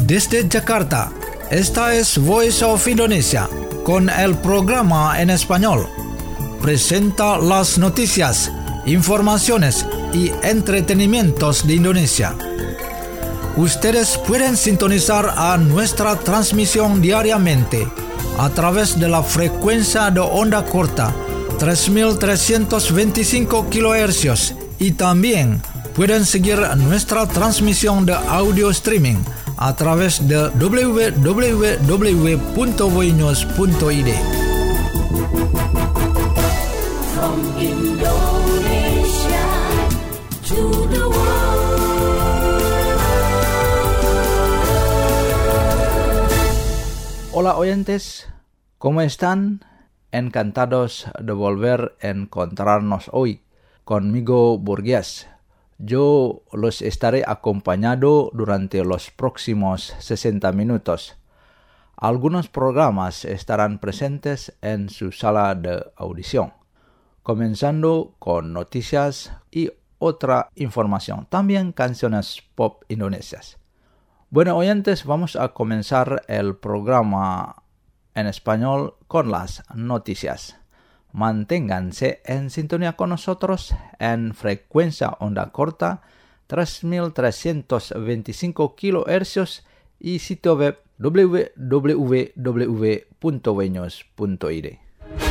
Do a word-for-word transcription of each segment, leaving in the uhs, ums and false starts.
Desde Jakarta, esta es Voice of Indonesia, con el programa en español. Presenta las noticias, informaciones y entretenimientos de Indonesia. Ustedes pueden sintonizar a nuestra transmisión diariamente a través de la frecuencia de onda corta tres mil trescientos veinticinco kilohercios y también pueden seguir nuestra transmisión de audio streaming a través de doble u doble u doble u punto voinews punto i d. From Indonesia to the world. Hola oyentes, ¿cómo están? Encantados de volver a encontrarnos hoy. Conmigo Burgués. Yo los estaré acompañando durante los próximos sesenta minutos. Algunos programas estarán presentes en su sala de audición, comenzando con noticias y otra información, también canciones pop indonesias. Bueno, oyentes, vamos a comenzar el programa en español con las noticias. Manténganse en sintonía con nosotros en frecuencia onda corta tres mil trescientos veinticinco kilohercios y sitio web doble u doble u doble u punto voinews punto i d.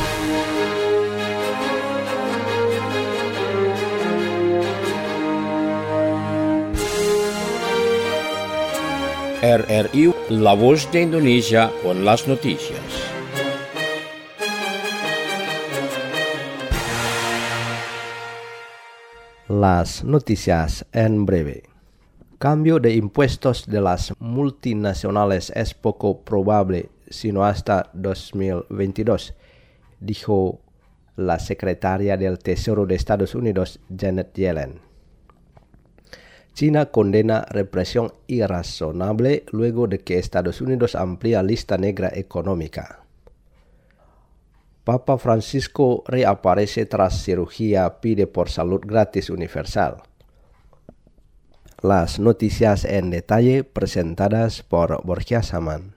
R R I, La Voz de Indonesia con las noticias. Las noticias en breve. Cambio de impuestos de las multinacionales es poco probable, sino hasta dos mil veintidós, dijo la secretaria del Tesoro de Estados Unidos, Janet Yellen. China condena represión irrazonable luego de que Estados Unidos amplía lista negra económica. Papa Francisco reaparece tras cirugía, pide por salud gratis universal. Las noticias en detalle presentadas por Borja Saman.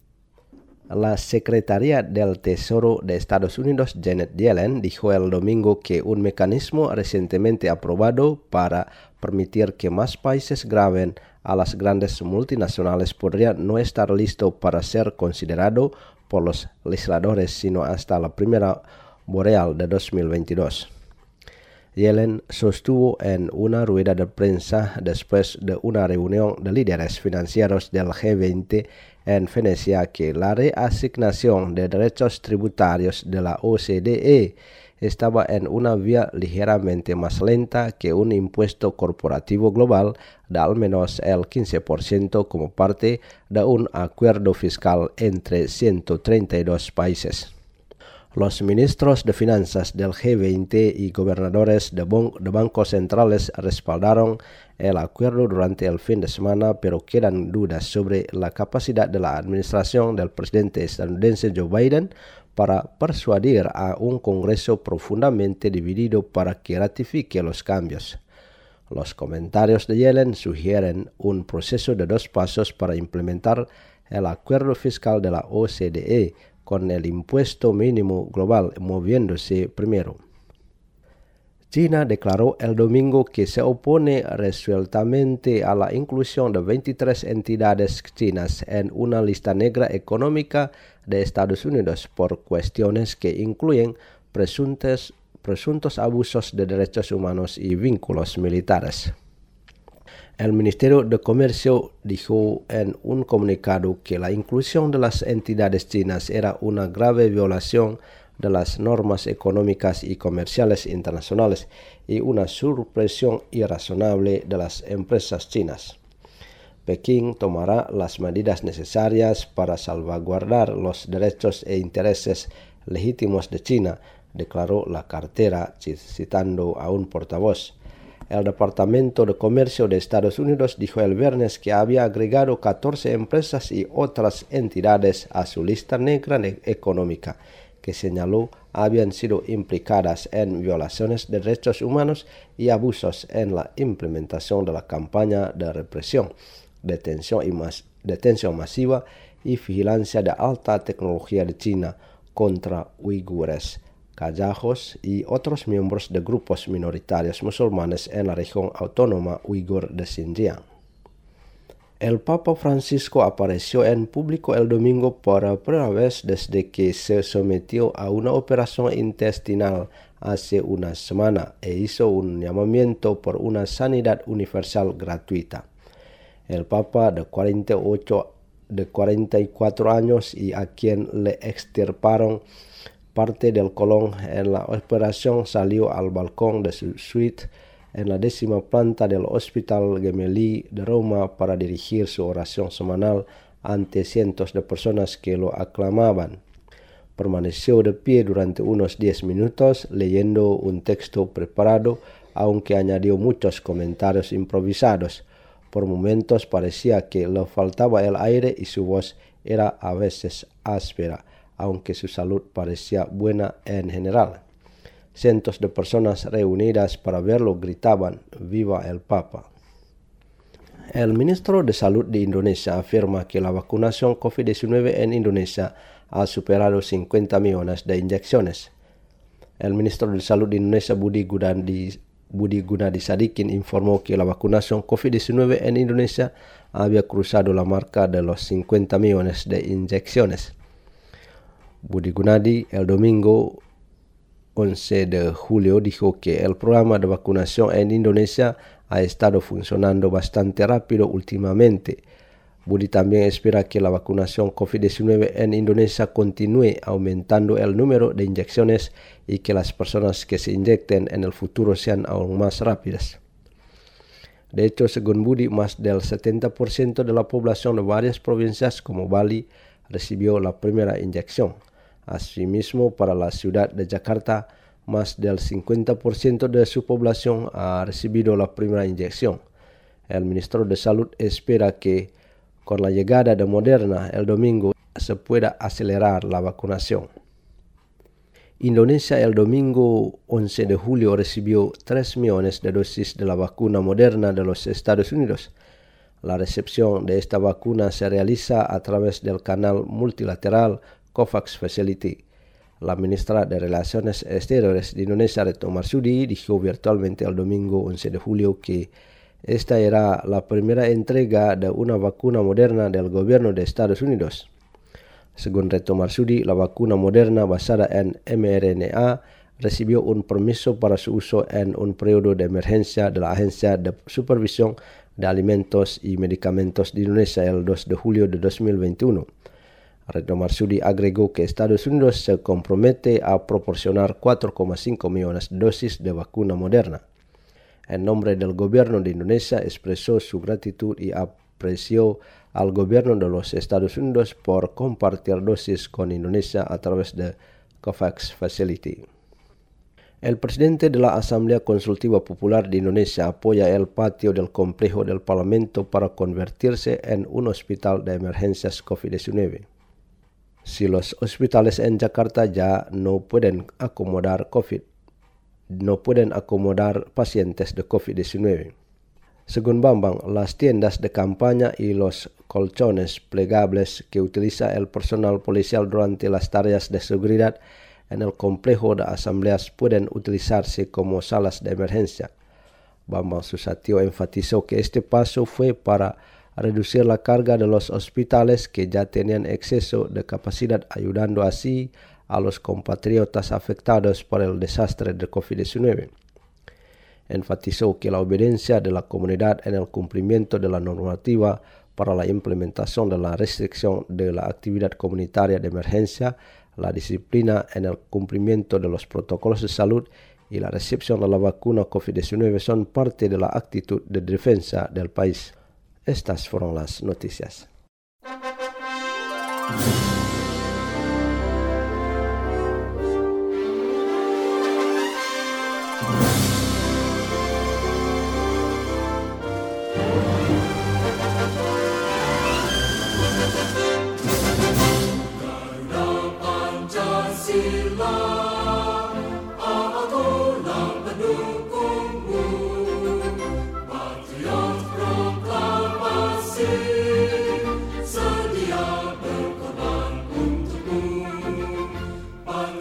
La secretaria del Tesoro de Estados Unidos, Janet Yellen, dijo el domingo que un mecanismo recientemente aprobado para permitir que más países graben a las grandes multinacionales podría no estar listo para ser considerado por los legisladores sino hasta la primera boreal de dos mil veintidós. Yellen sostuvo en una rueda de prensa después de una reunión de líderes financieros del G veinte en Venecia que la reasignación de derechos tributarios de la O C D E estaba en una vía ligeramente más lenta que un impuesto corporativo global de al menos el quince por ciento como parte de un acuerdo fiscal entre ciento treinta y dos países. Los ministros de finanzas del G veinte y gobernadores de, bon- de bancos centrales respaldaron el acuerdo durante el fin de semana, pero quedan dudas sobre la capacidad de la administración del presidente estadounidense Joe Biden para persuadir a un Congreso profundamente dividido para que ratifique los cambios. Los comentarios de Yellen sugieren un proceso de dos pasos para implementar el acuerdo fiscal de la O C D E, con el impuesto mínimo global moviéndose primero. China declaró el domingo que se opone resueltamente a la inclusión de veintitrés entidades chinas en una lista negra económica de Estados Unidos por cuestiones que incluyen presuntos, presuntos abusos de derechos humanos y vínculos militares. El Ministerio de Comercio dijo en un comunicado que la inclusión de las entidades chinas era una grave violación de las normas económicas y comerciales internacionales y una supresión irrazonable de las empresas chinas. Pekín tomará las medidas necesarias para salvaguardar los derechos e intereses legítimos de China, declaró la cartera citando a un portavoz. El Departamento de Comercio de Estados Unidos dijo el viernes que había agregado catorce empresas y otras entidades a su lista negra económica, que señaló habían sido implicadas en violaciones de derechos humanos y abusos en la implementación de la campaña de represión, detención y, mas- detención masiva y vigilancia de alta tecnología de China contra uigures, kazajos y otros miembros de grupos minoritarios musulmanes en la región autónoma uigur de Xinjiang. El Papa Francisco apareció en público el domingo por primera vez desde que se sometió a una operación intestinal hace una semana e hizo un llamamiento por una sanidad universal gratuita. El Papa de cuarenta y ocho, de cuarenta y cuatro años y a quien le extirparon parte del colon en la operación salió al balcón de su suite en la décima planta del Hospital Gemelli de Roma para dirigir su oración semanal ante cientos de personas que lo aclamaban. Permaneció de pie durante unos diez minutos leyendo un texto preparado, aunque añadió muchos comentarios improvisados. Por momentos parecía que le faltaba el aire y su voz era a veces áspera, aunque su salud parecía buena en general. Cientos de personas reunidas para verlo gritaban «¡Viva el Papa!». El ministro de Salud de Indonesia afirma que la vacunación COVID diecinueve en Indonesia ha superado cincuenta millones de inyecciones. El ministro de Salud de Indonesia, Budi Gunadi, Budi Gunadi Sadikin, informó que la vacunación COVID diecinueve en Indonesia había cruzado la marca de los cincuenta millones de inyecciones. Budi Gunadi el domingo once de julio dijo que el programa de vacunación en Indonesia ha estado funcionando bastante rápido últimamente. Budi también espera que la vacunación COVID diecinueve en Indonesia continúe aumentando el número de inyecciones y que las personas que se inyecten en el futuro sean aún más rápidas. De hecho, según Budi, más del setenta por ciento de la población de varias provincias como Bali recibió la primera inyección. Asimismo, para la ciudad de Jakarta, más del cincuenta por ciento de su población ha recibido la primera inyección. El ministro de Salud espera que, con la llegada de Moderna el domingo, se pueda acelerar la vacunación. Indonesia el domingo once de julio recibió tres millones de dosis de la vacuna Moderna de los Estados Unidos. La recepción de esta vacuna se realiza a través del canal multilateral COVAX Facility. La ministra de Relaciones Exteriores de Indonesia, Retno Marsudi, dijo virtualmente el domingo once de julio que esta era la primera entrega de una vacuna moderna del gobierno de Estados Unidos. Según Retno Marsudi, la vacuna moderna basada en M R N A recibió un permiso para su uso en un periodo de emergencia de la Agencia de Supervisión de Alimentos y Medicamentos de Indonesia el dos de julio de dos mil veintiuno. Retno Marsudi agregó que Estados Unidos se compromete a proporcionar cuatro coma cinco millones de dosis de vacuna moderna. En nombre del gobierno de Indonesia expresó su gratitud y apreció al gobierno de los Estados Unidos por compartir dosis con Indonesia a través de COVAX Facility. El presidente de la Asamblea Consultiva Popular de Indonesia apoya el patio del complejo del Parlamento para convertirse en un hospital de emergencias COVID diecinueve. Si los hospitales en Jakarta ya no pueden acomodar COVID, no pueden acomodar pacientes de COVID diecinueve. Según Bambang, las tiendas de campaña y los colchones plegables que utiliza el personal policial durante las tareas de seguridad en el complejo de asambleas pueden utilizarse como salas de emergencia. Bambang Susatyo enfatizó que este paso fue para reducir la carga de los hospitales que ya tenían exceso de capacidad, ayudando así a los compatriotas afectados por el desastre de COVID diecinueve. Enfatizó que la obediencia de la comunidad en el cumplimiento de la normativa para la implementación de la restricción de la actividad comunitaria de emergencia, la disciplina en el cumplimiento de los protocolos de salud y la recepción de la vacuna COVID diecinueve son parte de la actitud de defensa del país. Estas fueron las noticias.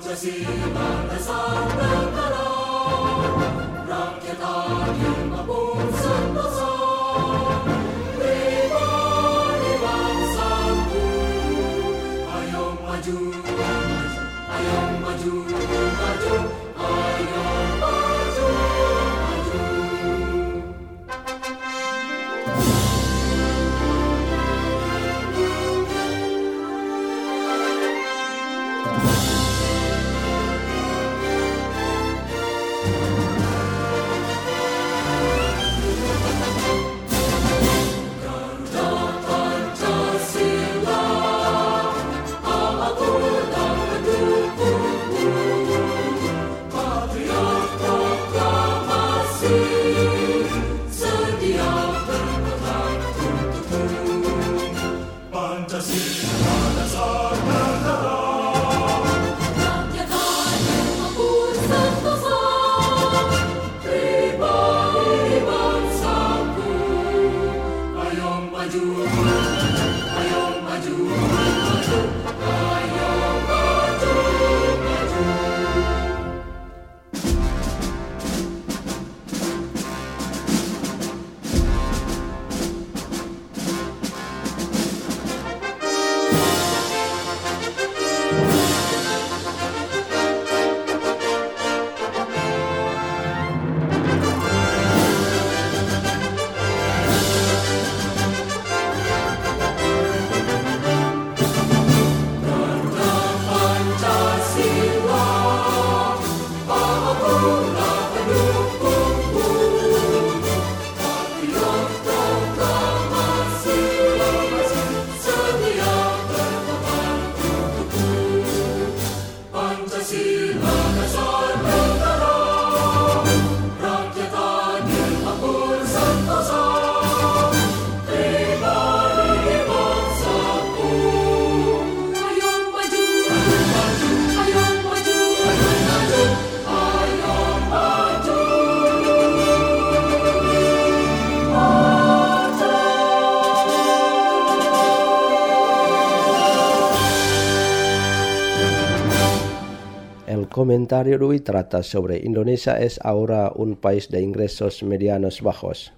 El comentario de hoy trata sobre Indonesia es ahora un país de ingresos medianos bajos.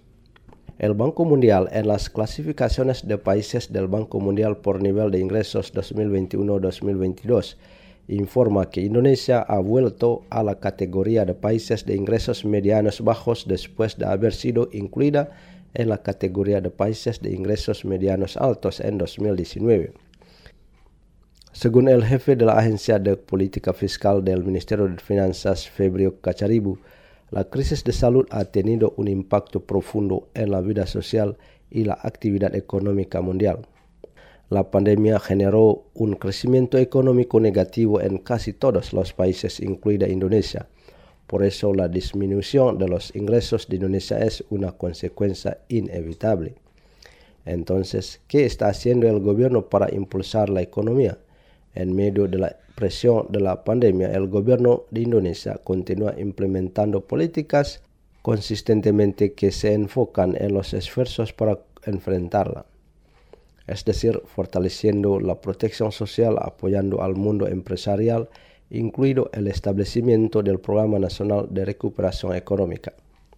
El Banco Mundial, en las clasificaciones de países del Banco Mundial por nivel de ingresos dos mil veintiuno dos mil veintidós, informa que Indonesia ha vuelto a la categoría de países de ingresos medianos bajos después de haber sido incluida en la categoría de países de ingresos medianos altos en dos mil diecinueve. Según el jefe de la Agencia de Política Fiscal del Ministerio de Finanzas, Febrio Cacharibu, la crisis de salud ha tenido un impacto profundo en la vida social y la actividad económica mundial. La pandemia generó un crecimiento económico negativo en casi todos los países, incluida Indonesia. Por eso, la disminución de los ingresos de Indonesia es una consecuencia inevitable. Entonces, ¿qué está haciendo el gobierno para impulsar la economía? En medio de la presión de la pandemia, el gobierno de Indonesia continúa implementando políticas consistentemente que se enfocan en los esfuerzos para enfrentarla. Es decir, fortaleciendo la protección social, apoyando al mundo empresarial, incluido el establecimiento del Programa Nacional de Recuperación Económica.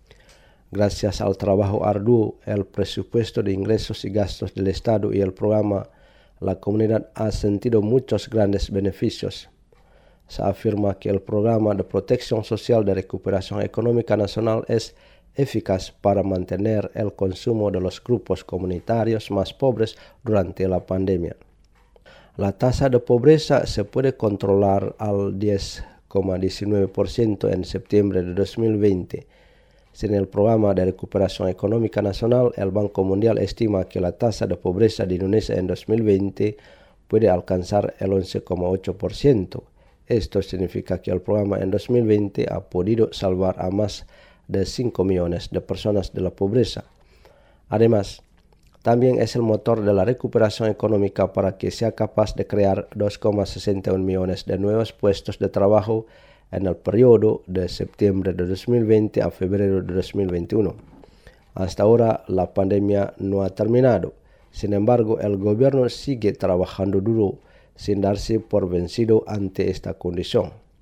Gracias al trabajo arduo, el presupuesto de ingresos y gastos del Estado y el programa, la comunidad ha sentido muchos grandes beneficios. Se afirma que el Programa de Protección Social de Recuperación Económica Nacional es eficaz para mantener el consumo de los grupos comunitarios más pobres durante la pandemia. La tasa de pobreza se puede controlar al diez coma diecinueve por ciento en septiembre de dos mil veinte. Sin el Programa de Recuperación Económica Nacional, el Banco Mundial estima que la tasa de pobreza de Indonesia en dos mil veinte puede alcanzar el once coma ocho por ciento. Esto significa que el programa en dos mil veinte ha podido salvar a más de cinco millones de personas de la pobreza. Además, también es el motor de la recuperación económica para que sea capaz de crear dos coma sesenta y uno millones de nuevos puestos de trabajo en el periodo de septiembre de dos mil veinte a febrero de dos mil veintiuno. Hasta ahora la pandemia no ha terminado. Sin embargo, el gobierno sigue trabajando duro sin darse por vencido ante esta condición.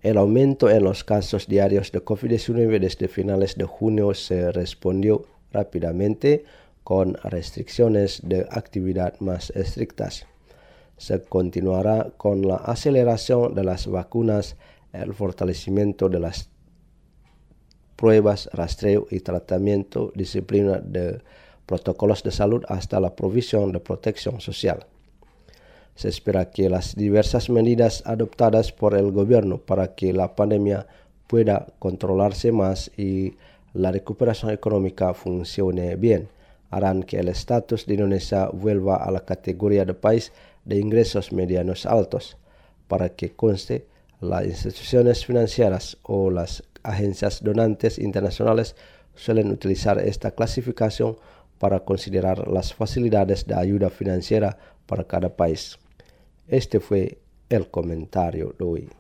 El aumento en los casos diarios de COVID diecinueve desde finales de junio se respondió rápidamente con restricciones de actividad más estrictas. Se continuará con la aceleración de las vacunas, el fortalecimiento de las pruebas, rastreo y tratamiento, disciplina de protocolos de salud hasta la provisión de protección social. Se espera que las diversas medidas adoptadas por el gobierno para que la pandemia pueda controlarse más y la recuperación económica funcione bien harán que el estatus de Indonesia vuelva a la categoría de país de ingresos medianos altos, para que conste, las instituciones financieras o las agencias donantes internacionales suelen utilizar esta clasificación para considerar las facilidades de ayuda financiera para cada país. Este fue el comentario de hoy.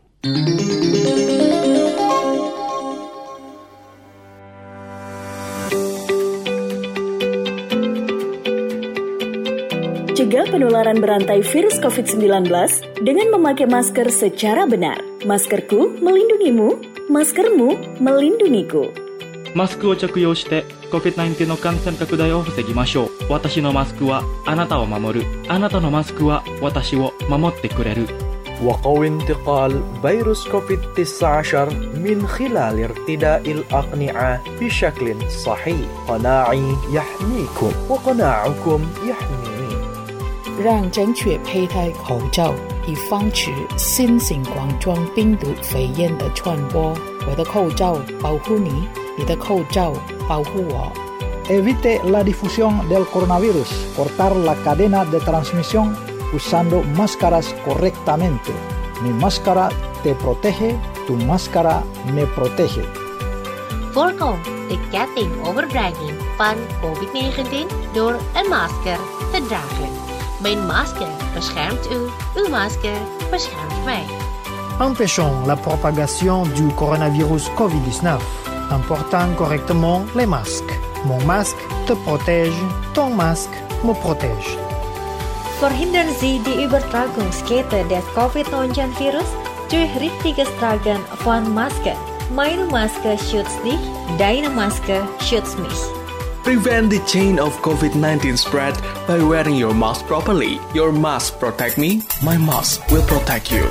Cegah penularan berantai virus covid sembilan belas dengan memakai masker secara benar. Maskerku melindungimu, maskermu melindungiku. マスクを着用して コビッドナインティーン の感染拡大を防ぎましょう。私のマスクはあなたを守る。あなたのマスクは私を守ってくれる。 وقوي انتقال فيروس كوفيد تسعة عشر من خلال ارتداء الأقنعة بشكل صحيح. قناعي يحميكم وقناعكم يحميني. 让正确佩戴口罩，以防止新型冠状病毒肺炎的传播。我的口罩保护你，你的口罩保护我。 Evite la difusión del coronavirus. Cortar la cadena de transmisión usando máscaras correctamente. Mi máscara te protege, tu máscara me protege. Voorkom de ketting overdrijving van covid negentien door een masker te dragen. Mijn masker beschermt u, uw masker beschermt mij. Empêchons la propagation du coronavirus covid dix-neuf en portant correctement les masques. Mon masque te protège, ton masque me protège. Verhindern Sie die Übertragungskette des covid neunzehn virus durch richtiges Tragen von Masken. Meine Maske schützt dich, deine Maske schützt mich. Prevent the chain of covid nineteen spread by wearing your mask properly. Your mask protect me, my mask will protect you.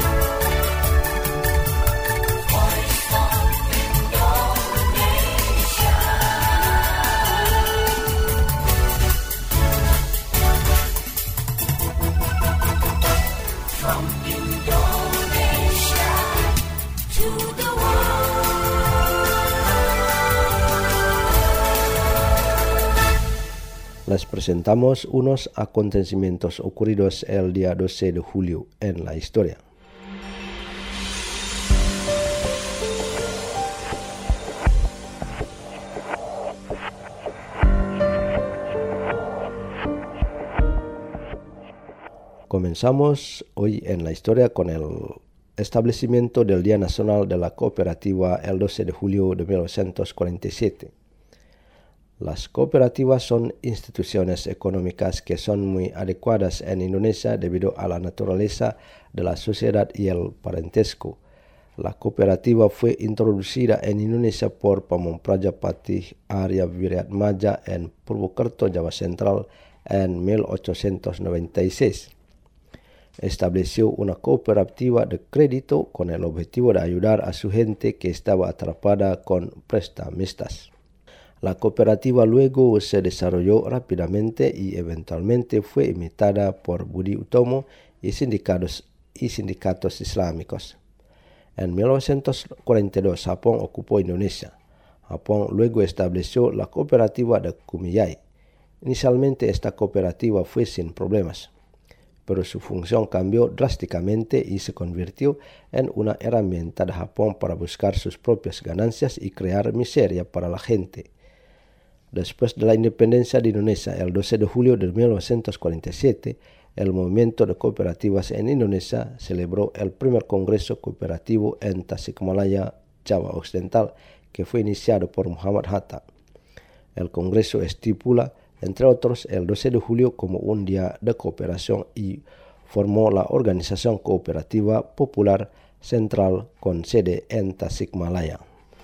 Les presentamos unos acontecimientos ocurridos el día doce de julio en la historia. Comenzamos hoy en la historia con el establecimiento del Día Nacional de la Cooperativa el doce de julio de mil novecientos cuarenta y siete. Las cooperativas son instituciones económicas que son muy adecuadas en Indonesia debido a la naturaleza de la sociedad y el parentesco. La cooperativa fue introducida en Indonesia por Pamong Prajapati Arya Wiratmaja en Purwokerto, Java Central, en mil ochocientos noventa y seis. Estableció una cooperativa de crédito con el objetivo de ayudar a su gente que estaba atrapada con prestamistas. La cooperativa luego se desarrolló rápidamente y eventualmente fue imitada por Budi Utomo y sindicatos, y sindicatos islámicos. En mil novecientos cuarenta y dos Japón ocupó Indonesia. Japón luego estableció la cooperativa de Kumiyai. Inicialmente esta cooperativa fue sin problemas, pero su función cambió drásticamente y se convirtió en una herramienta de Japón para buscar sus propias ganancias y crear miseria para la gente. Después de la independencia de Indonesia, el doce de julio de mil novecientos cuarenta y siete, el movimiento de cooperativas en Indonesia celebró el primer congreso cooperativo en Tasikmalaya, Java Occidental, que fue iniciado por Muhammad Hatta. El congreso estipula, entre otros, el doce de julio como un día de cooperación y formó la Organización Cooperativa Popular Central con sede en Tasikmalaya.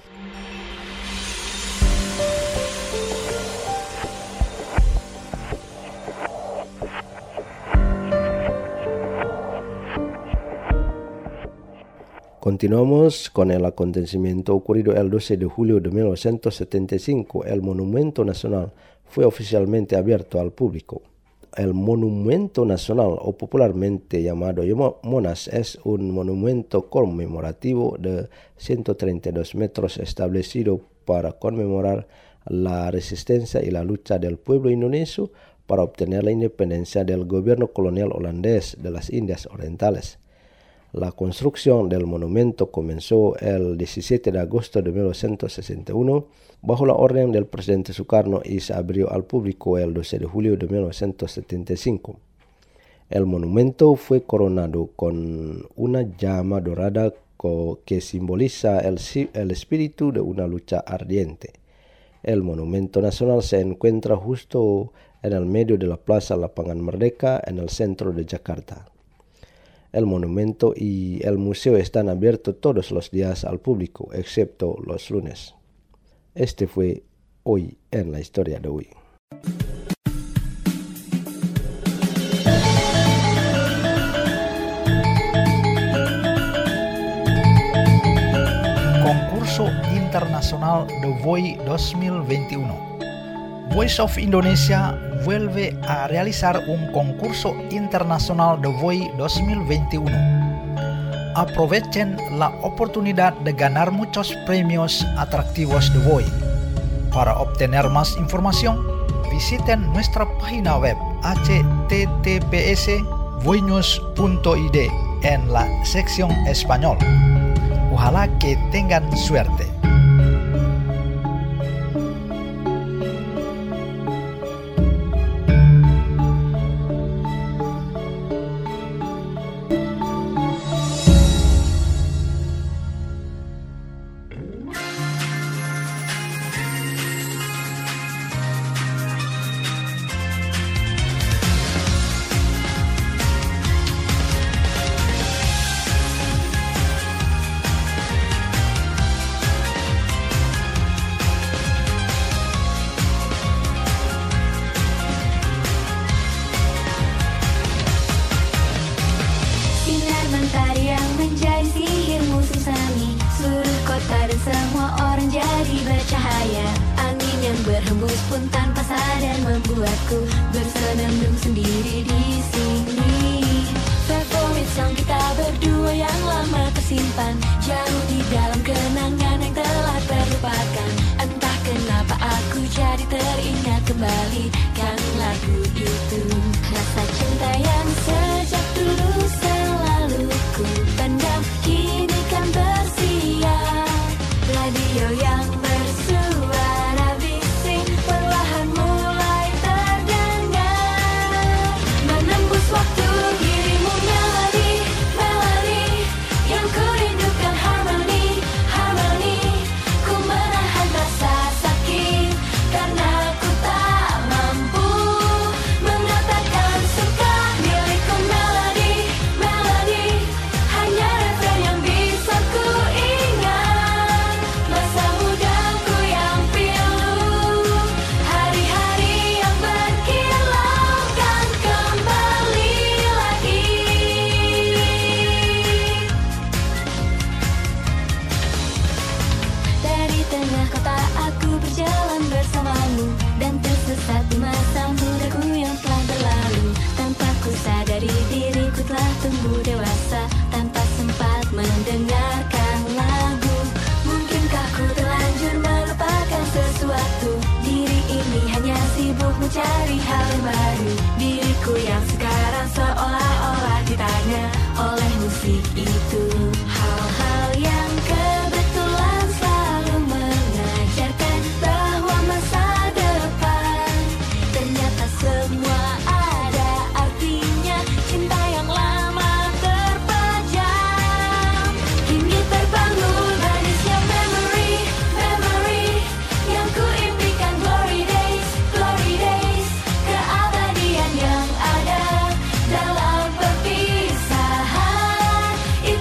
Continuamos con el acontecimiento ocurrido el doce de julio de mil novecientos setenta y cinco. El Monumento Nacional fue oficialmente abierto al público. El Monumento Nacional, o popularmente llamado MONAS, es un monumento conmemorativo de ciento treinta y dos metros establecido para conmemorar la resistencia y la lucha del pueblo indonesio para obtener la independencia del gobierno colonial holandés de las Indias Orientales. La construcción del monumento comenzó el diecisiete de agosto de mil novecientos sesenta y uno bajo la orden del presidente Sukarno y se abrió al público el doce de julio de mil novecientos setenta y cinco. El monumento fue coronado con una llama dorada que simboliza el, el espíritu de una lucha ardiente. El Monumento Nacional se encuentra justo en el medio de la Plaza Lapangan Merdeka en el centro de Jakarta. El monumento y el museo están abiertos todos los días al público, excepto los lunes. Este fue Hoy en la Historia de Hoy. Concurso Internacional de Voi dos mil veintiuno. Voice of Indonesia vuelve a realizar un concurso internacional de Voi dos mil veintiuno. Aprovechen la oportunidad de ganar muchos premios atractivos de Voi. Para obtener más información, visiten nuestra página web h t t p s voinews punto i d en la sección español. Ojalá que tengan suerte. Mencari hal baru, diriku yang sekarang seolah-olah ditanya oleh musik itu. Hal-hal yang kebetulan selalu mengajarkan bahwa masa depan ternyata semua ada artinya. Cinta yang lama terpajang kini terbangun manisnya memory, memory yang ku impikan. Glory days, glory days, keabadian yang ada dalam perpisahan.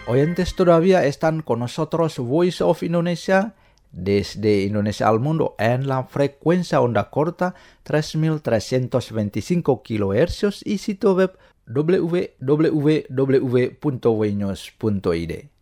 oyentes todavía están con nosotros Voice of Indonesia desde Indonesia al mundo en la frecuencia onda corta tres mil trescientos veinticinco kilohercios y sitio web w w w punto wenews punto i d.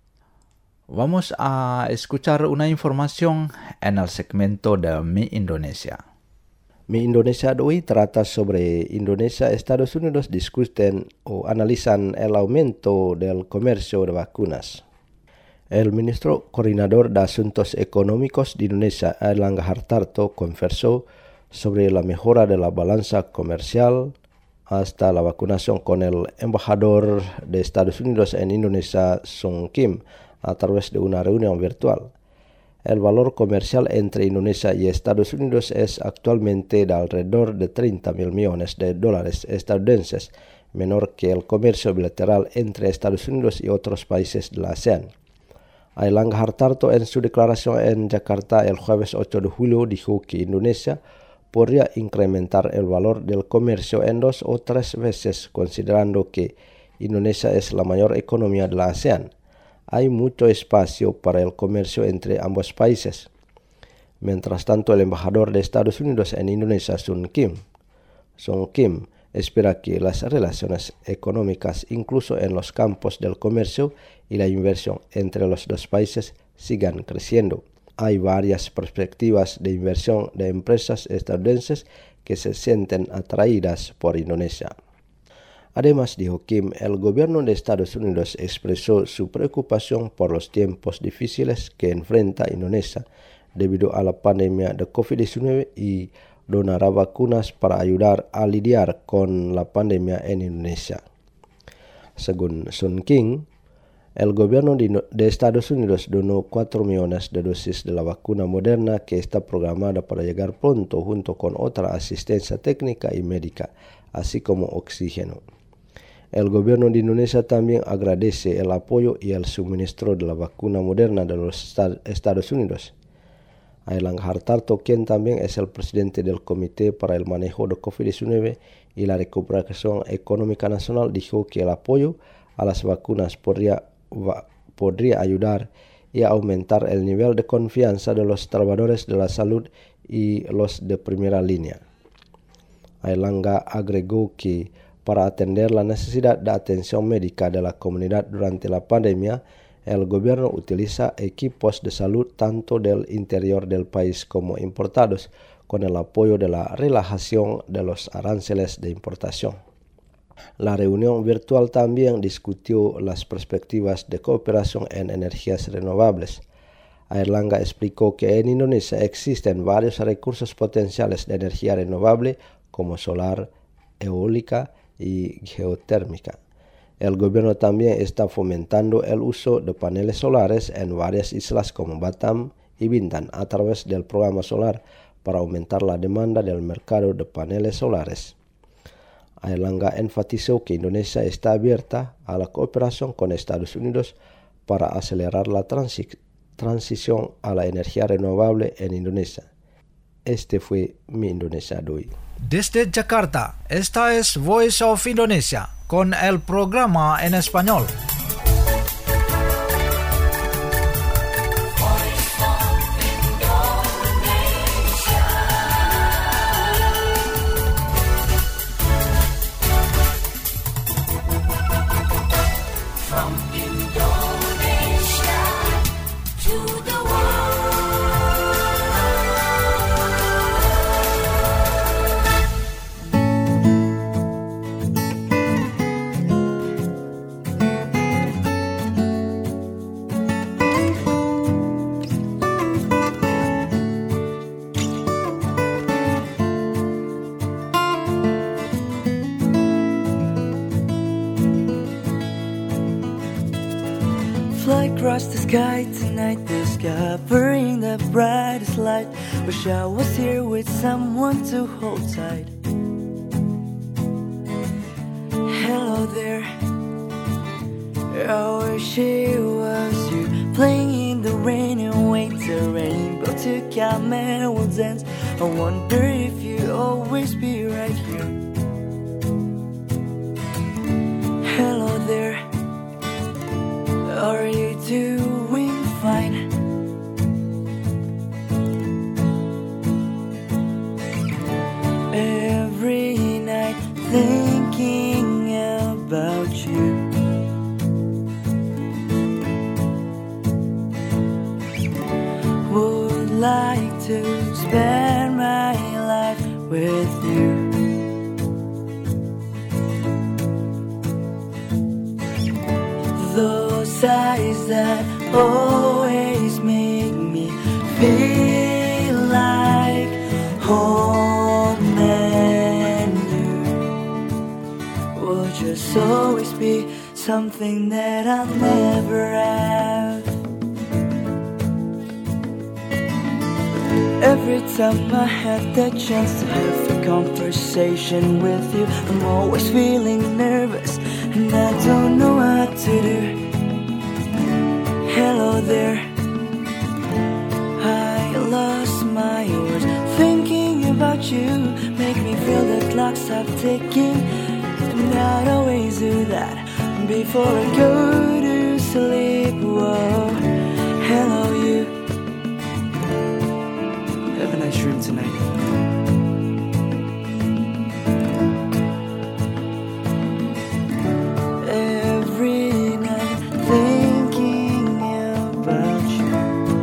Vamos a escuchar una información en el segmento de Mi Indonesia. Mi Indonesia de hoy trata sobre Indonesia y Estados Unidos discuten o analizan el aumento del comercio de vacunas. El ministro coordinador de Asuntos Económicos de Indonesia, Airlangga Hartarto, conversó sobre la mejora de la balanza comercial hasta la vacunación con el embajador de Estados Unidos en Indonesia, Sung Kim, a través de una reunión virtual. El valor comercial entre Indonesia y Estados Unidos es actualmente de alrededor de treinta mil millones de dólares estadounidenses, menor que el comercio bilateral entre Estados Unidos y otros países de la ASEAN. Airlangga Hartarto en su declaración en Jakarta el jueves ocho de julio dijo que Indonesia podría incrementar el valor del comercio en dos o tres veces, considerando que Indonesia es la mayor economía de la ASEAN. Hay mucho espacio para el comercio entre ambos países. Mientras tanto, el embajador de Estados Unidos en Indonesia, Sung Kim, Sung Kim espera que las relaciones económicas, incluso en los campos del comercio y la inversión entre los dos países, sigan creciendo. Hay varias perspectivas de inversión de empresas estadounidenses que se sienten atraídas por Indonesia. Además, dijo Kim, el gobierno de Estados Unidos expresó su preocupación por los tiempos difíciles que enfrenta Indonesia debido a la pandemia de COVID diecinueve y donará vacunas para ayudar a lidiar con la pandemia en Indonesia. Según Sung Kim, el gobierno de Estados Unidos donó cuatro millones de dosis de la vacuna Moderna que está programada para llegar pronto junto con otra asistencia técnica y médica, así como oxígeno. El gobierno de Indonesia también agradece el apoyo y el suministro de la vacuna Moderna de los Estados Unidos. Airlangga Hartarto, quien también es el presidente del Comité para el Manejo de COVID diecinueve y la Recuperación Económica Nacional, dijo que el apoyo a las vacunas podría, va, podría ayudar y aumentar el nivel de confianza de los trabajadores de la salud y los de primera línea. Airlangga agregó que para atender la necesidad de atención médica de la comunidad durante la pandemia, el gobierno utiliza equipos de salud tanto del interior del país como importados, con el apoyo de la relajación de los aranceles de importación. La reunión virtual también discutió las perspectivas de cooperación en energías renovables. Airlangga explicó que en Indonesia existen varios recursos potenciales de energía renovable como solar, eólica y geotérmica. El gobierno también está fomentando el uso de paneles solares en varias islas como Batam y Bintan a través del programa solar para aumentar la demanda del mercado de paneles solares. Airlangga enfatizó que Indonesia está abierta a la cooperación con Estados Unidos para acelerar la transi- transición a la energía renovable en Indonesia. Este fue Mi Indonesia de hoy. Desde Jakarta, esta es Voice of Indonesia con el programa en español. From Indonesia to the Fly across the sky tonight, discovering the brightest light. Wish I was here with someone to hold tight. Hello there, I wish it was you, playing in the rain and wait the rainbow to come and we'll dance. I wonder if you'll always be right here. Hello there, Are you doing fine? Every night thinking about you. Would like to spend my life with you. Those eyes that always make me feel like home and you will just always be something that I'll never have. Every time I have the chance to have a conversation with you, I'm always feeling nervous and I don't know what to do. Hello there, I lost my words. Thinking about you make me feel the clock stop ticking, and I'd always do that before I go to sleep. Whoa, hello you, have a nice dream tonight. Every night thinking about you.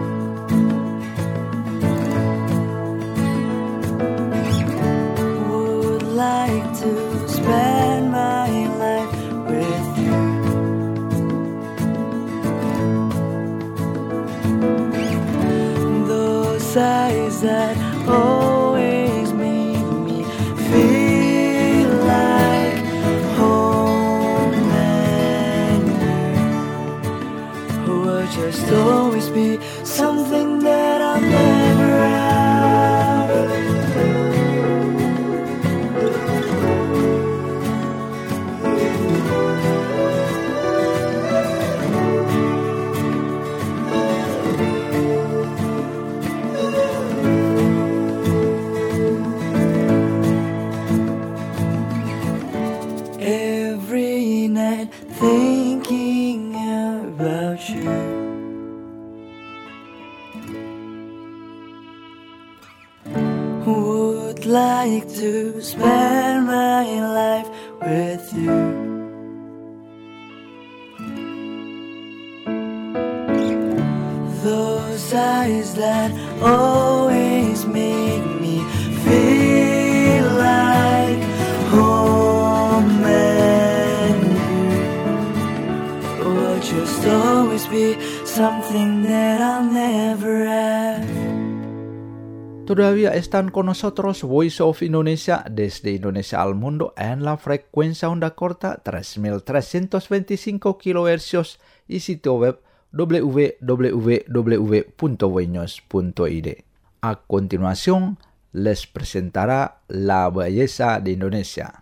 Would like to spend my life with you. Those eyes that always make me feel like home and you will just always be something that I'll never have. Every night thinking about you. Would like to spend my life with you. Those eyes that always make me feel like home and you will just always be something that I'll never have. Todavía están con nosotros Voice of Indonesia desde Indonesia al mundo en la frecuencia onda corta tres mil trescientos veinticinco kilohercios y sitio web w w w punto voinews punto i d. A continuación, les presentará la belleza de Indonesia.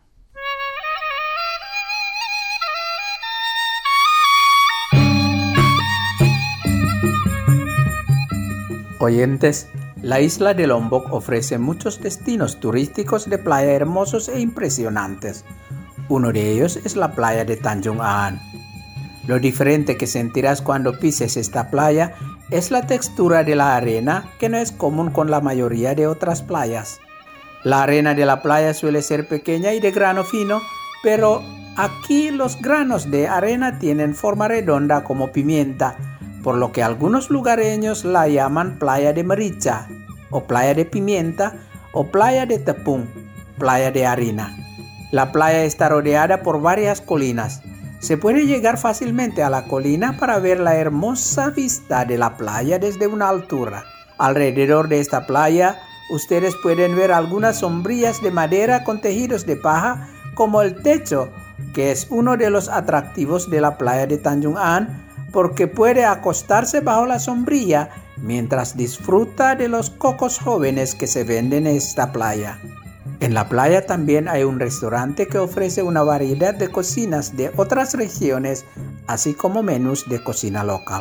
Oyentes, la isla de Lombok ofrece muchos destinos turísticos de playa hermosos e impresionantes. Uno de ellos es la playa de Tanjung Aan. Lo diferente que sentirás cuando pises esta playa es la textura de la arena, que no es común con la mayoría de otras playas. La arena de la playa suele ser pequeña y de grano fino, pero aquí los granos de arena tienen forma redonda como pimienta, por lo que algunos lugareños la llaman playa de merica, o playa de pimienta, o playa de tepung, playa de harina. La playa está rodeada por varias colinas. Se puede llegar fácilmente a la colina para ver la hermosa vista de la playa desde una altura. Alrededor de esta playa, ustedes pueden ver algunas sombrillas de madera con tejidos de paja como el techo, que es uno de los atractivos de la playa de Tanjung Aan, porque puede acostarse bajo la sombrilla mientras disfruta de los cocos jóvenes que se venden en esta playa. En la playa también hay un restaurante que ofrece una variedad de cocinas de otras regiones, así como menús de cocina local.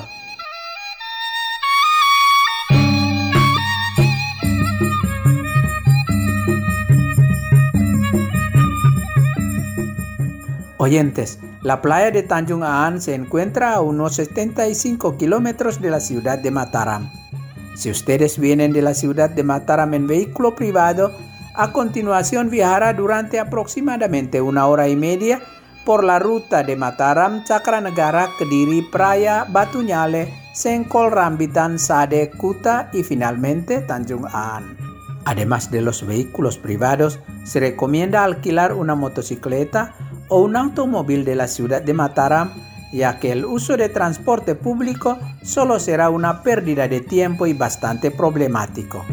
Oyentes, la playa de Tanjung Aan se encuentra a unos setenta y cinco kilómetros de la ciudad de Mataram. Si ustedes vienen de la ciudad de Mataram en vehículo privado, a continuación viajará durante aproximadamente una hora y media por la ruta de Mataram, Cakranagara, Kediri, Praia, Batunyale, Sengkol, Rambitan, Sade, Kuta y finalmente Tanjung Aan. Además de los vehículos privados, se recomienda alquilar una motocicleta o un automóvil de la ciudad de Mataram, ya que el uso de transporte público solo será una pérdida de tiempo y bastante problemático.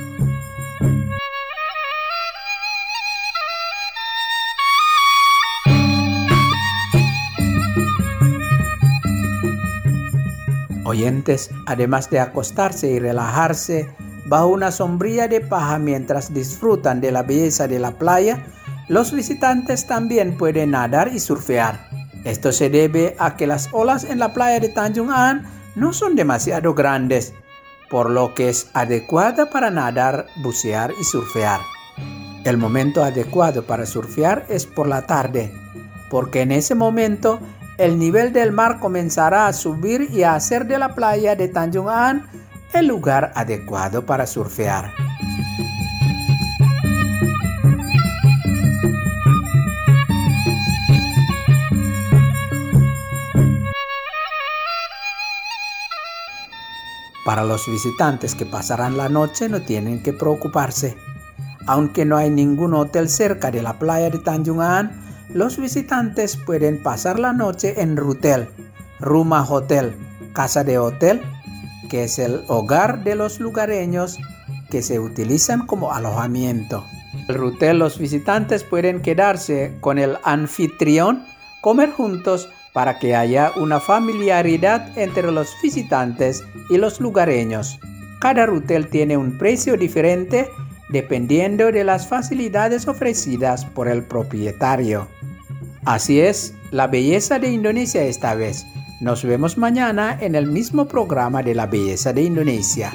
Oyentes, además de acostarse y relajarse bajo una sombrilla de paja mientras disfrutan de la belleza de la playa, los visitantes también pueden nadar y surfear. Esto se debe a que las olas en la playa de Tanjung Aan no son demasiado grandes, por lo que es adecuada para nadar, bucear y surfear. El momento adecuado para surfear es por la tarde, porque en ese momento el nivel del mar comenzará a subir y a hacer de la playa de Tanjung Aan el lugar adecuado para surfear. Para los visitantes que pasarán la noche no tienen que preocuparse. Aunque no hay ningún hotel cerca de la playa de Tanjung Aan, los visitantes pueden pasar la noche en Rutel, Rumah Hotel, Casa de Hotel, que es el hogar de los lugareños que se utilizan como alojamiento. En el Rutel los visitantes pueden quedarse con el anfitrión, comer juntos para que haya una familiaridad entre los visitantes y los lugareños. Cada Rutel tiene un precio diferente dependiendo de las facilidades ofrecidas por el propietario. Así es la belleza de Indonesia esta vez. Nos vemos mañana en el mismo programa de la belleza de Indonesia.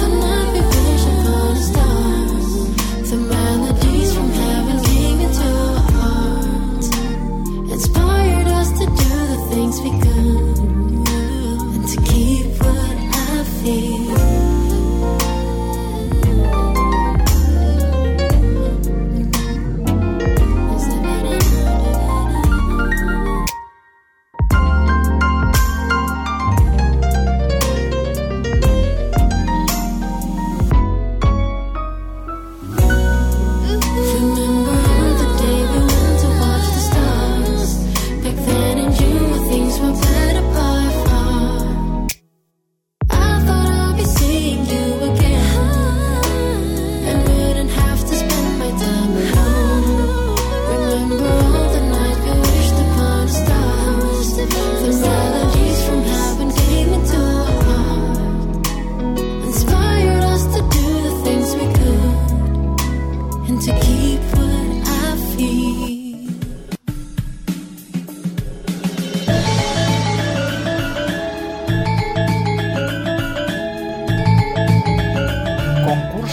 The melodies from heaven came into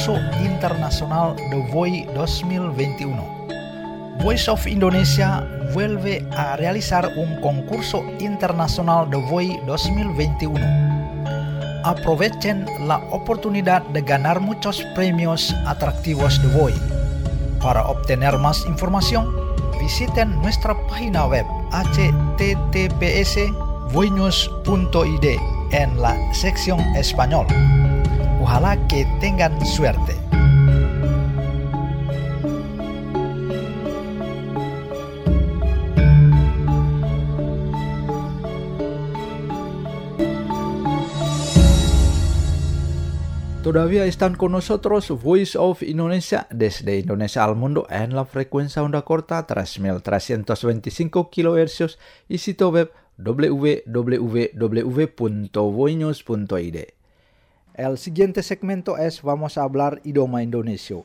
concurso internacional de Voi dos mil veintiuno. Voice of Indonesia vuelve a realizar un concurso internacional de Voi dos mil veintiuno. Aprovechen la oportunidad de ganar muchos premios atractivos de Voi. Para obtener más información, visiten nuestra página web h t t p s voinews punto i d en la sección español. Ojalá que tengan suerte. Todavía están con nosotros Voice of Indonesia desde Indonesia al mundo en la frecuencia onda corta tres mil trescientos veinticinco kilohercios y sitio web w w w punto voinews punto i d. El siguiente segmento es vamos a hablar idioma Indonesia.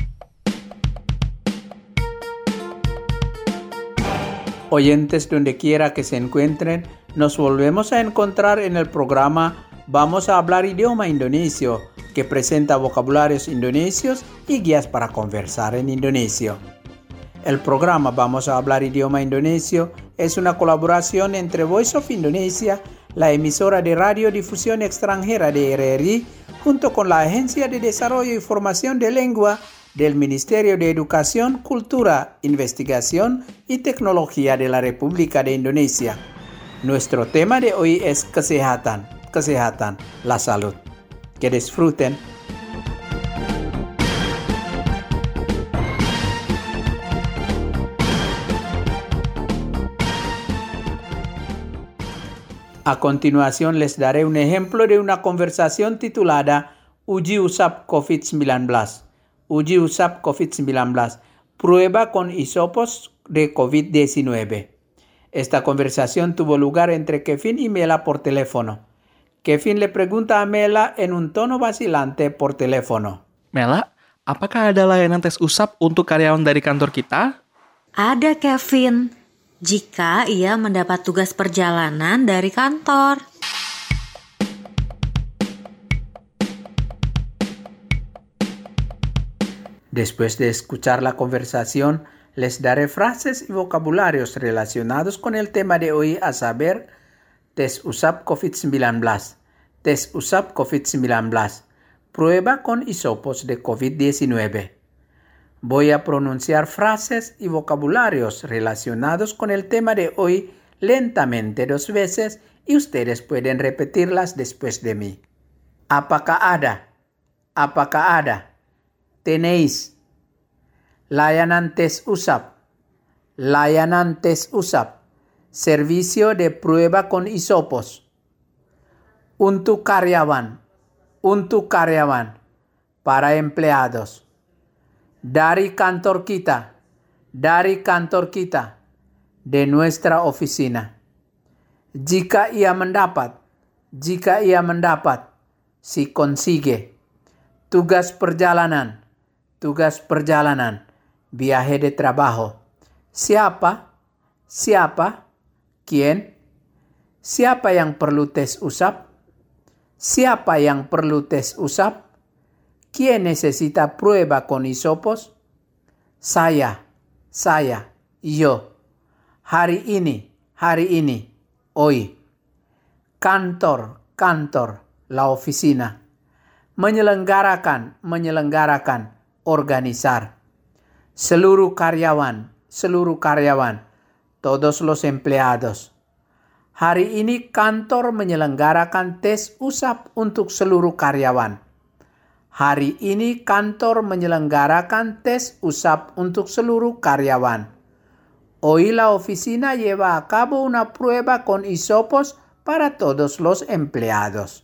Oyentes donde quiera que se encuentren, nos volvemos a encontrar en el programa Vamos a hablar idioma indonesio, que presenta vocabularios indonesios y guías para conversar en indonesio. El programa Vamos a hablar idioma indonesio es una colaboración entre Voice of Indonesia, la emisora de radiodifusión extranjera de R R I, junto con la Agencia de Desarrollo y Formación de Lengua del Ministerio de Educación, Cultura, Investigación y Tecnología de la República de Indonesia. Nuestro tema de hoy es kesehatan, kesehatan, la salud. Que disfruten. A continuación les daré un ejemplo de una conversación titulada Uji Usap covid sembilan belas. Uji Usap covid sembilan belas. Prueba con hisopos de covid diecinueve. Esta conversación tuvo lugar entre Kevin y Mela por teléfono. Kevin le pregunta a Mela en un tono vacilante por teléfono. Mela, apakah ada layanan tes usap untuk karyawan dari kantor kita? Ada, Kevin. Jika ia mendapat tugas perjalanan dari kantor. Después de escuchar la conversación, les daré frases y vocabularios relacionados con el tema de hoy, a saber, tes usap covid sembilan belas. Tes usap covid sembilan belas. Prueba con hisopos de covid diecinueve. Voy a pronunciar frases y vocabularios relacionados con el tema de hoy lentamente dos veces y ustedes pueden repetirlas después de mí. Apakah ada? Apakah ada? Tenéis. Layanan tes usap. Layanan tes usap. Servicio de prueba con hisopos. Untuk karyawan. Untuk karyawan. Para empleados. Dari kantor kita. Dari kantor kita. De nuestra oficina. Jika ia mendapat. Jika ia mendapat. Si consigue. Tugas perjalanan. Tugas perjalanan. Viaje de trabajo. Siapa? Siapa? ¿Quién? Siapa yang perlu tes usap? Siapa yang perlu tes usap? ¿Quién necesita prueba con hisopos? Saya, saya, yo. Hari ini, hari ini, hoy. Kantor, kantor, la oficina. Menyelenggarakan, menyelenggarakan, organizar. Seluruh karyawan, seluruh karyawan, todos los empleados. Hari ini kantor menyelenggarakan tes usap untuk seluruh karyawan. Hari ini kantor menyelenggarakan tes usap untuk seluruh karyawan. Hoy la oficina lleva a cabo una prueba con hisopos para todos los empleados.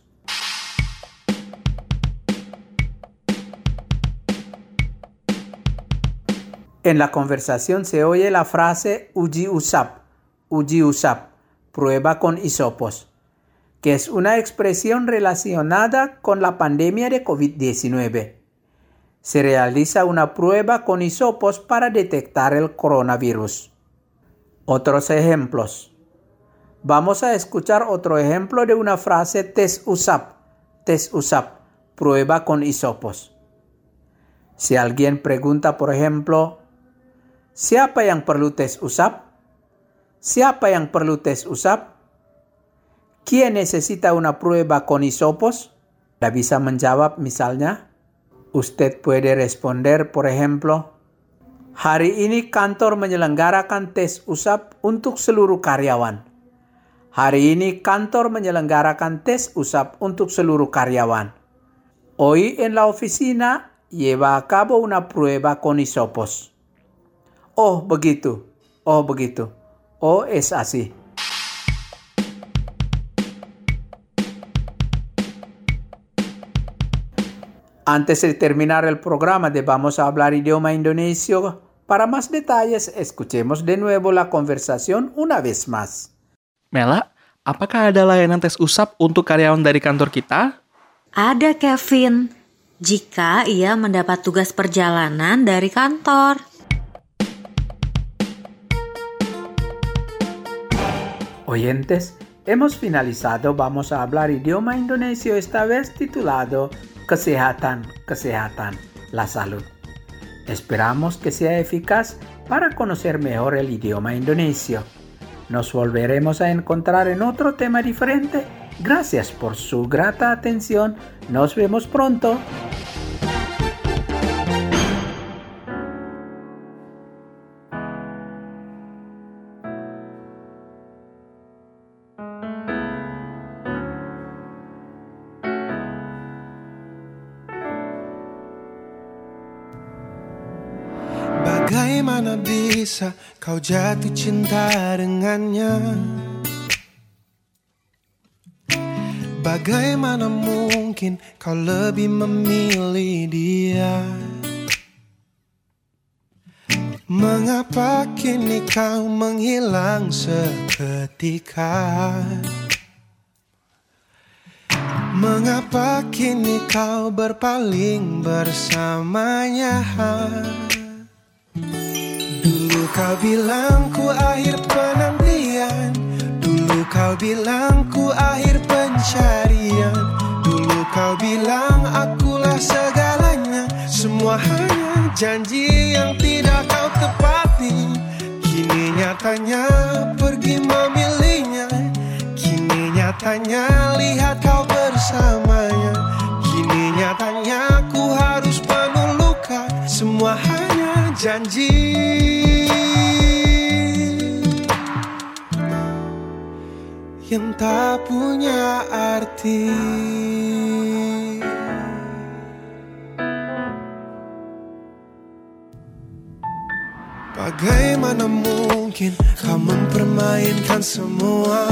En la conversación se oye la frase uji usap, uji usap, prueba con hisopos, que es una expresión relacionada con la pandemia de covid diecinueve. Se realiza una prueba con hisopos para detectar el coronavirus. Otros ejemplos. Vamos a escuchar otro ejemplo de una frase tes usap, tes usap, prueba con hisopos. Si alguien pregunta, por ejemplo, ¿siapa yang perlu tes usap? ¿Siapa yang perlu tes usap? ¿Quién necesita una prueba con hisopos? ¿La bisa menjawab misalnya? Usted puede responder, por ejemplo, hari ini kantor menyelenggarakan tes usap untuk seluruh karyawan. Hari ini kantor menyelenggarakan tes usap untuk seluruh karyawan. Hoy en la oficina lleva a cabo una prueba con hisopos. Oh, begitu. Oh, begitu. Oh, es así. Antes de terminar el programa de Vamos a hablar idioma indonesio, para más detalles escuchemos de nuevo la conversación una vez más. Mela, apakah ada layanan tes usap untuk karyawan dari kantor kita? Ada, Kevin. Jika ia mendapat tugas perjalanan dari kantor. Oyentes, hemos finalizado Vamos a hablar idioma indonesio, esta vez titulado Kesehatan, Kesehatan, la salud. Esperamos que sea eficaz para conocer mejor el idioma indonesio. Nos volveremos a encontrar en otro tema diferente. Gracias por su grata atención. Nos vemos pronto. Bagaimana bisa kau jatuh cinta dengannya? Bagaimana mungkin kau lebih memilih dia? Mengapa kini kau menghilang seketika? Mengapa kini kau berpaling bersamanya? Dulu kau bilang ku akhir penantian, dulu kau bilang ku akhir pencarian, dulu kau bilang akulah segalanya. Semua hanya janji yang tidak kau tepati. Kini nyatanya pergi memilihnya, kini nyatanya lihat kau bersamanya. Kini nyatanya ku harus penuh luka. Semua hanya janji yang tak punya arti. Bagaimana mungkin kau mempermainkan semua?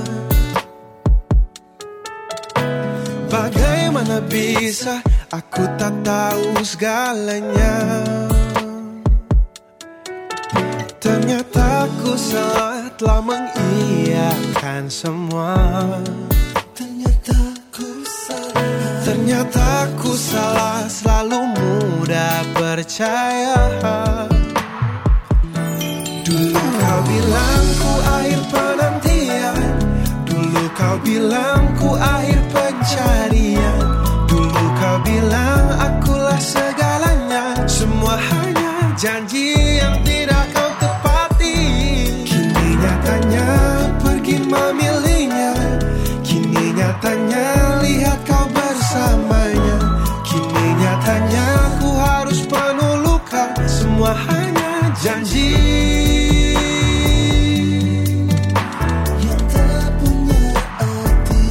Bagaimana bisa aku tak tahu segalanya? Ternyata aku salah telah mengiyakan semua. Ternyata aku salah. Ternyata aku salah, selalu mudah percaya. Dulu kau bilang ku akhir penantian, dulu kau bilang ku akhir pencarian, dulu kau bilang akulah segalanya. Semua hanya janji yang tidak kau tepati. Kini nyatanya pergi memilihnya, kini nyatanya lihat kau bersamanya. Kini nyatanya ku harus penuh luka. Semua hanya janji yang tak punya arti.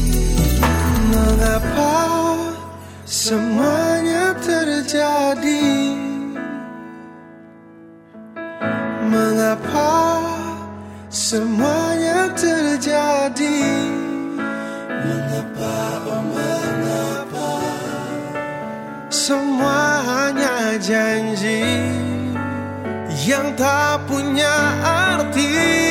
Mengapa semuanya terjadi? Mengapa semuanya terjadi? Mengapa, oh mengapa semua hanya janji yang tak punya arti?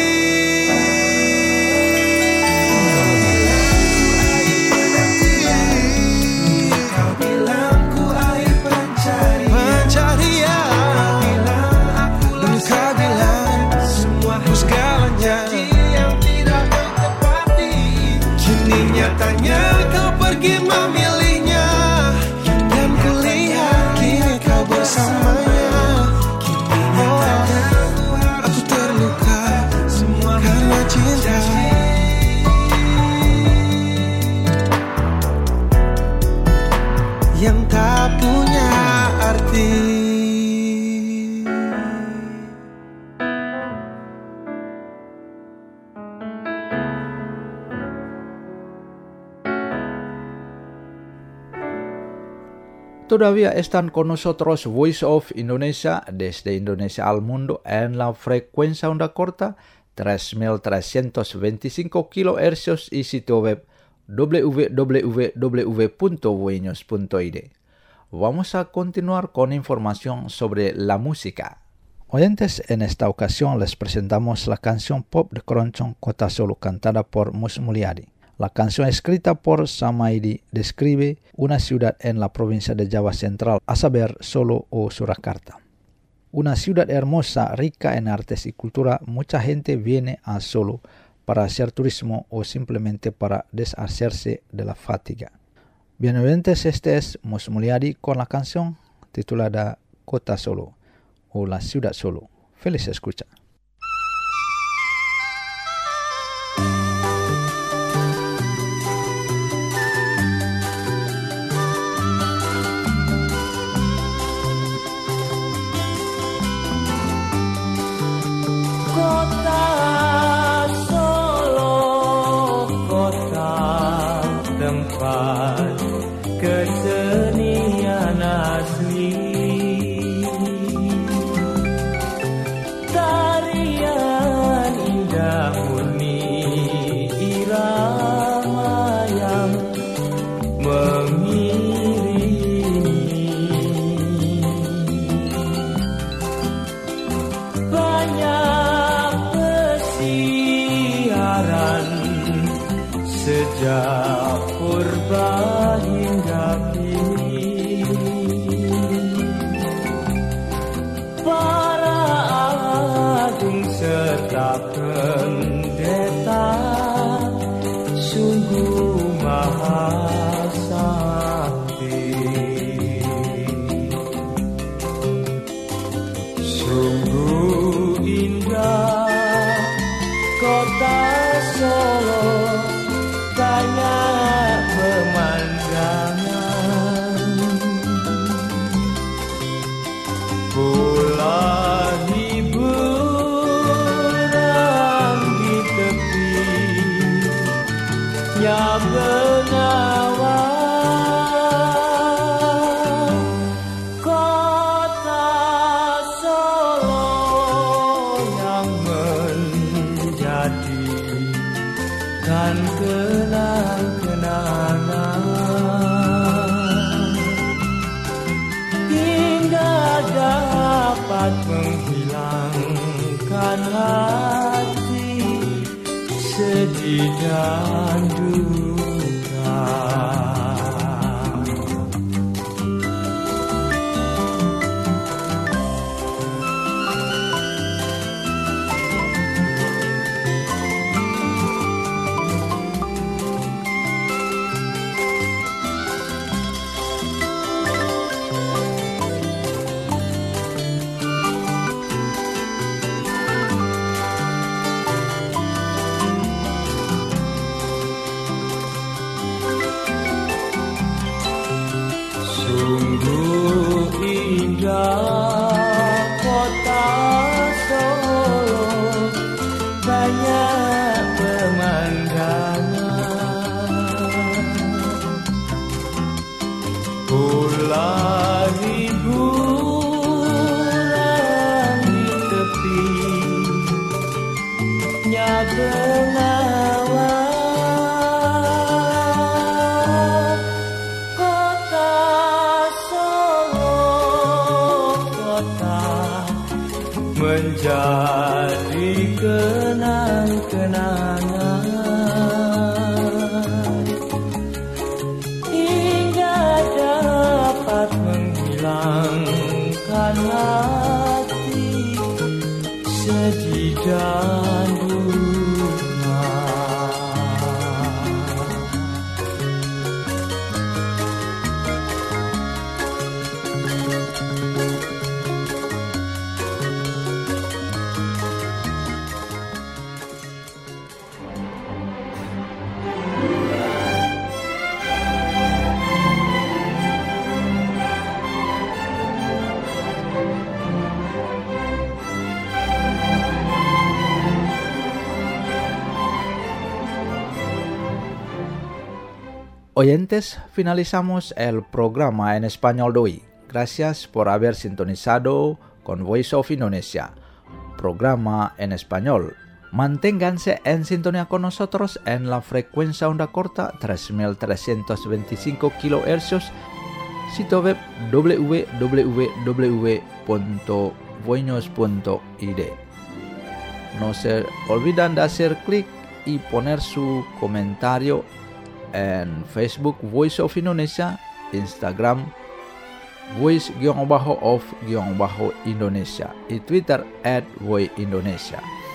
Kau bilang ku akhir pencarian, dan kau bilang semua segalanya yang tidak kau tepati. Kini nyatanya kau pergi memilihnya, dan kulihat kini kau yang tak punya arti. Todavía están con nosotros Voice of Indonesia desde Indonesia al mundo en la frecuencia onda corta tres mil trescientos veinticinco kilohercios y sitio web w w w punto voinews punto i d. Vamos a continuar con información sobre la música. Oyentes, en esta ocasión les presentamos la canción pop de Keroncong Kota Solo cantada por Mus Mulyadi. La canción escrita por Samaidi describe una ciudad en la provincia de Java Central, a saber Solo o Surakarta. Una ciudad hermosa, rica en artes y cultura. Mucha gente viene a Solo para hacer turismo o simplemente para deshacerse de la fatiga. Bien, oyentes, este es Mus Mulyadi con la canción titulada Kota Solo o La Ciudad Solo. Feliz escucha. Kesenian asli, tarian indah murni, irama yang mengiringi. Banyak pesiaran sejak purba hingga kini. Para agung serta pendeta sungguh maha sakti. Sungguh indah kota Solo, banyak pemandangan, pula hiburan di tepinya bengawan. Kota Solo yang menjadi kan kenang-kenangan hingga dapat menghilangkan hati sedih dan duka. Sungguh indah kota Solo, banyak pemandangan, pula hiburan di tepinya bengawan. Menjadi kenang-kenangan hingga dapat menghilangkan hati sedih dan duka. Oyentes, finalizamos el programa en español de hoy. Gracias por haber sintonizado con Voice of Indonesia, programa en español. Manténganse en sintonía con nosotros en la frecuencia onda corta tres mil trescientos veinticinco kilohercios, sitio web w w w punto voinos punto i d. No se olviden de hacer clic y poner su comentario en Facebook Voice of Indonesia, Instagram Voice-of-Indonesia y Twitter at Voice Indonesia.